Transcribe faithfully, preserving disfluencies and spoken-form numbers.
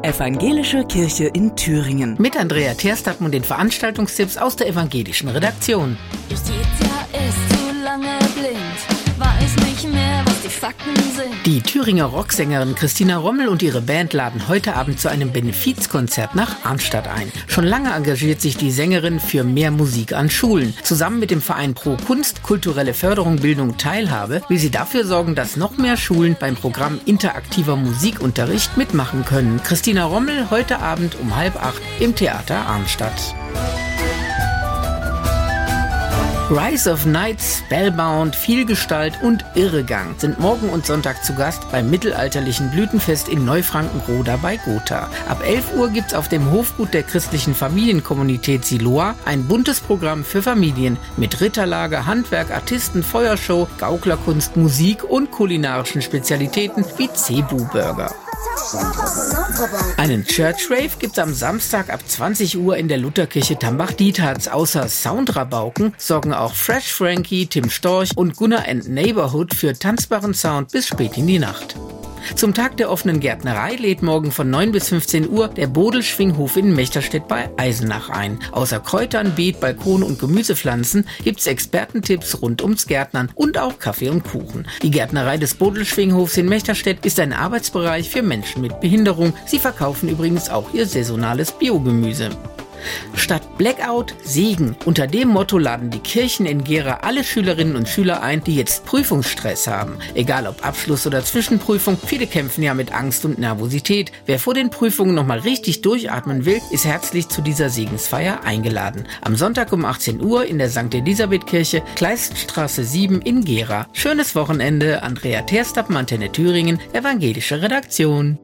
Evangelische Kirche in Thüringen. Mit Andrea Terstappen und den Veranstaltungstipps aus der evangelischen Redaktion. Justitia ist zu lange blind, weiß nicht mehr, was die Fakten sind. Die Thüringer Rocksängerin Christina Rommel und ihre Band laden heute Abend zu einem Benefizkonzert nach Arnstadt ein. Schon lange engagiert sich die Sängerin für mehr Musik an Schulen. Zusammen mit dem Verein Pro Kunst, kulturelle Förderung, Bildung, Teilhabe will sie dafür sorgen, dass noch mehr Schulen beim Programm interaktiver Musikunterricht mitmachen können. Christina Rommel heute Abend um halb acht im Theater Arnstadt. Rise of Knights, Spellbound, Vielgestalt und Irregang sind morgen und Sonntag zu Gast beim mittelalterlichen Blütenfest in Neufrankenroda bei Gotha. Ab elf Uhr gibt's auf dem Hofgut der christlichen Familienkommunität Siloa ein buntes Programm für Familien mit Ritterlager, Handwerk, Artisten, Feuershow, Gauklerkunst, Musik und kulinarischen Spezialitäten wie Cebu-Burger. Einen Church Rave gibt's am Samstag ab zwanzig Uhr in der Lutherkirche Tambach-Dietharz. Außer Soundrabauken sorgen auch Fresh Frankie, Tim Storch und Gunnar and Neighborhood für tanzbaren Sound bis spät in die Nacht. Zum Tag der offenen Gärtnerei lädt morgen von neun bis fünfzehn Uhr der Bodel-Schwinghof in Mechterstedt bei Eisenach ein. Außer Kräutern, Beet, Balkon und Gemüsepflanzen gibt's Expertentipps rund ums Gärtnern und auch Kaffee und Kuchen. Die Gärtnerei des Bodel-Schwinghofs in Mechterstedt ist ein Arbeitsbereich für Menschen mit Behinderung. Sie verkaufen übrigens auch ihr saisonales Biogemüse. Statt Blackout, Segen. Unter dem Motto laden die Kirchen in Gera alle Schülerinnen und Schüler ein, die jetzt Prüfungsstress haben. Egal ob Abschluss oder Zwischenprüfung, viele kämpfen ja mit Angst und Nervosität. Wer vor den Prüfungen nochmal richtig durchatmen will, ist herzlich zu dieser Segensfeier eingeladen. Am Sonntag um achtzehn Uhr in der Sankt Elisabeth-Kirche, Kleiststraße sieben in Gera. Schönes Wochenende, Andrea Terstappen, Antenne Thüringen, evangelische Redaktion.